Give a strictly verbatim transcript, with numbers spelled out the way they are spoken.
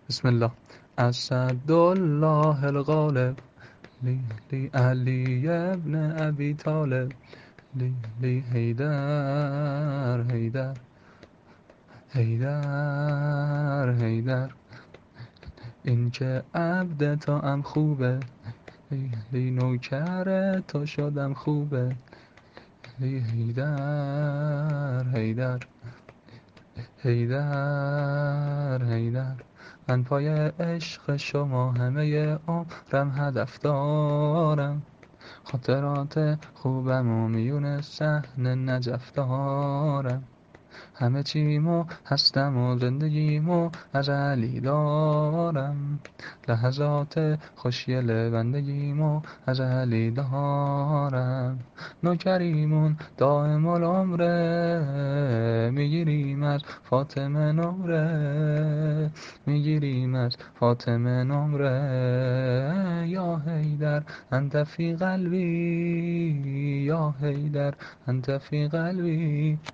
بسم الله. اسد الله الغالب، لی لی علی ابن ابی طالب، لی لی حیدر حیدر حیدر حیدر. این که عبد تو هم خوبه، لی لی نوکر تو شدم خوبه، لی حیدر حیدر حیدر حیدر. من پای عشق شما همه عمرم هدف دارم، خاطرات خوبم و میون صحن نجف دارم. همه چیمو هستم و زندگیمو از علی دارم، لحظات خوشگل بندگیمو از علی دارم. نوکریمون دائم العمره، میگیریم از فاطمه نمره، میگیریم از فاطمه نمره. یا حیدر انت فی قلبی، یا حیدر انت فی قلبی.